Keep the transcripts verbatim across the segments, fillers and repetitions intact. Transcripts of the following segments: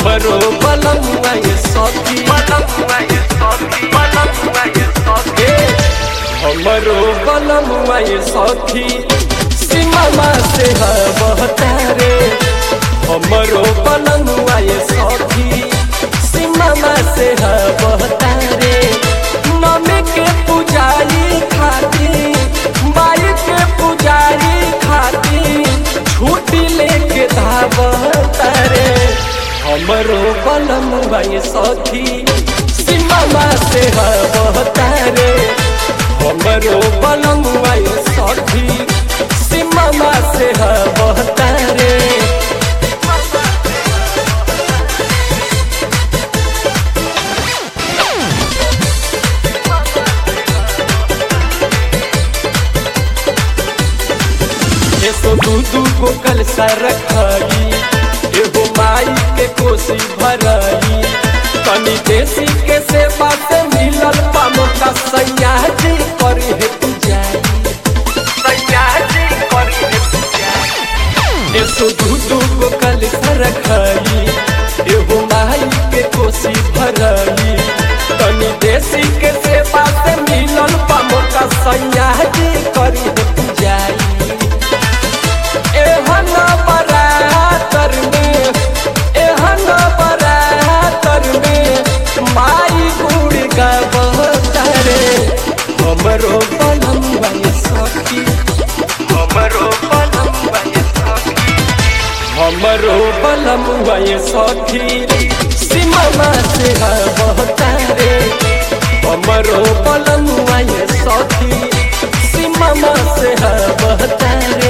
हमरो बलमुआ ये सखी बलमुआ ये सखी बलमुआ ये सखी हमरो बलमुआ ये सखी सीमा से बहता रे हमरो बलमुआ ये सखी सीमा से बहता रे नमी के पुजारी खाती माई के पुजारी खाती छुट्टी लेके धावता रे हमरो बलमुआ ये सखी सीमा से बहता रे हमरो बलमुआ ये सखी सीमा से बहता रे तो दू दू को कल रखाई एगो माई के कोसी भराई तनी देसी के सेवा से मिलल पामो का सैया जी करी है पूजाई सैया जी करी है पूजाई एसो दू दू को कल रखाई एगो माई के कोसी भराई तनी देसी के सेवा से मिलल पामो का सैया जी करी है पूजाई एहना बरातर में एहना बरातर में माई गुड़ गावता रे हमरो बलमुआ ये सखी हमरो बलमुआ ये सखी हमरो बलमुआ ये सखी सीमा से बहता रे हमरो बलमुआ ये सखी सीमा से बहता रे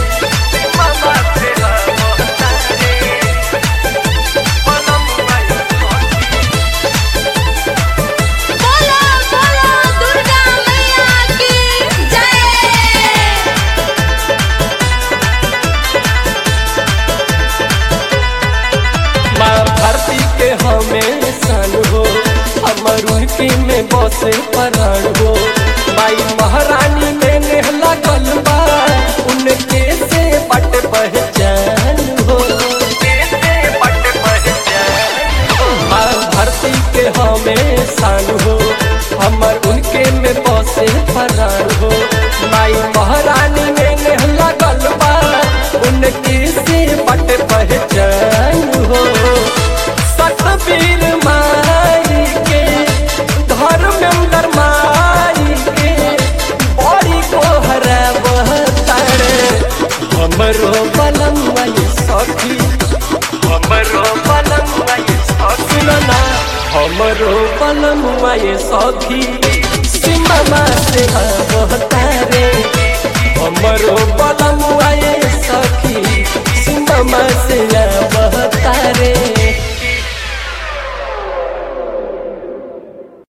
हमें सन हो हमर उनकी में बसे परान हो माई महारानी में नेह लगल बा उनके से बट पहचान हो बट पहचान माँ धरती के हमें सन हो हमर उनके में बसे परान हो माई महारानी में नेह लगल बा उनके से बट पहचान हो सतबीर माई के धर्मेंद्र माई के बड़ी को हरावता रे हमरो बलमुआ ये सखी हमरो बलमुआ ये सखी ना हमरो बलमुआ ये सखी सीमा से बहता रे हमरो बलमुआ ये सखी सीमा से बहता रे